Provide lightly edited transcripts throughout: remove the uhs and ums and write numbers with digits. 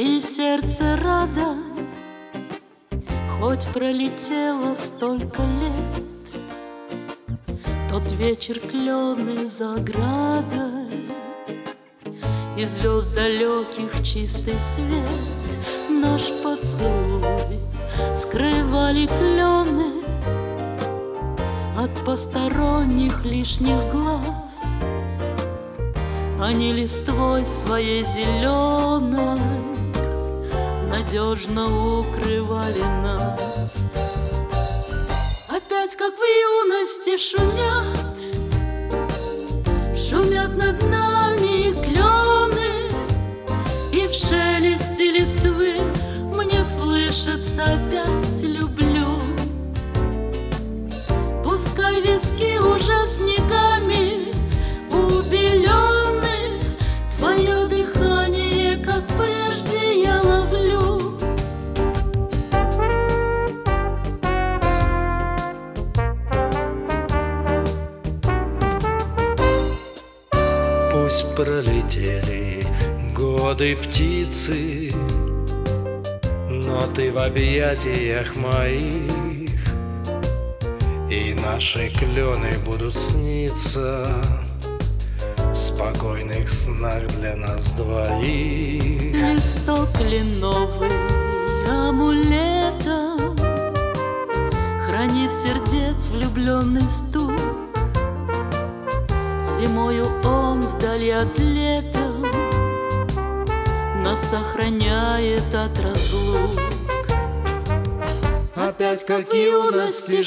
И сердце радо, хоть пролетело столько лет. Тот вечер клены за оградой, и звезд далеких чистый свет. Наш поцелуй скрывали клены от посторонних лишних глаз. Они листвой своей зеленой надежно укрывали нас. Опять, как в юности, шумят над нами клены, и в шелесте листвы мне слышится опять люблю. Пускай виски уже снегами убелены, твое дыхание, как прежде, я ловлю. Пусть пролетели годы птицы, но ты в объятиях моих, и наши клены будут сниться в спокойных снах для нас двоих. Листок кленовый амулетом хранит сердец влюбленный стук. Зимою он вдали от лета нас сохраняет от разлук. Опять, как в юности,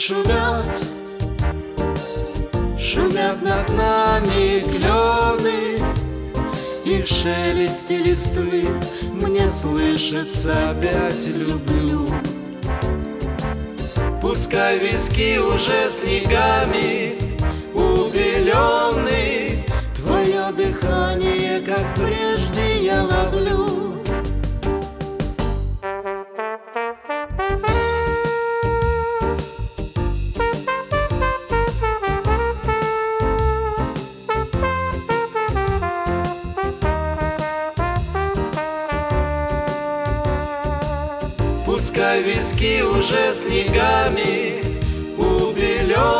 шумят над нами клены, и в шелесте листвы мне слышится опять люблю. Пускай виски уже снегами убелены, твое дыхание, как прежде, я ловлю. Пускай виски уже снегами убелены,